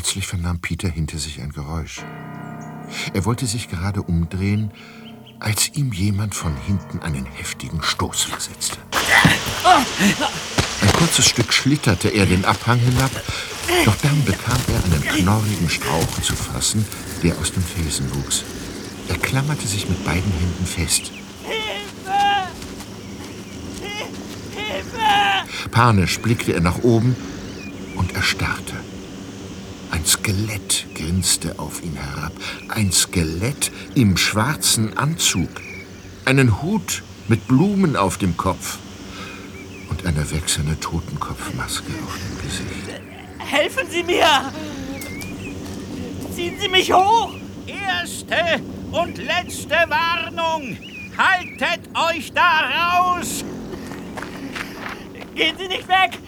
Plötzlich vernahm Peter hinter sich ein Geräusch. Er wollte sich gerade umdrehen, als ihm jemand von hinten einen heftigen Stoß versetzte. Ein kurzes Stück schlitterte er den Abhang hinab, doch dann bekam er einen knorrigen Strauch zu fassen, der aus dem Felsen wuchs. Er klammerte sich mit beiden Händen fest. Hilfe! Hilfe! Panisch blickte er nach oben und erstarrte. Ein Skelett grinste auf ihn herab. Ein Skelett im schwarzen Anzug. Einen Hut mit Blumen auf dem Kopf. Und eine wächserne Totenkopfmaske auf dem Gesicht. Helfen Sie mir! Ziehen Sie mich hoch! Erste und letzte Warnung! Haltet euch da raus! Gehen Sie nicht weg!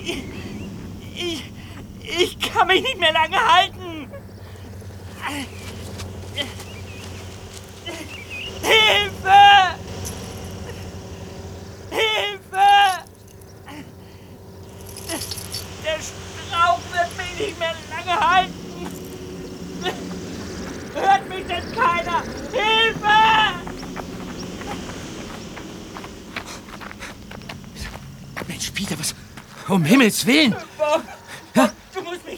Ich kann mich nicht mehr lange halten! Hilfe! Hilfe! Der Strauch wird mich nicht mehr lange halten! Hört mich denn keiner? Hilfe! Mensch, Peter, was? Um Himmels Willen!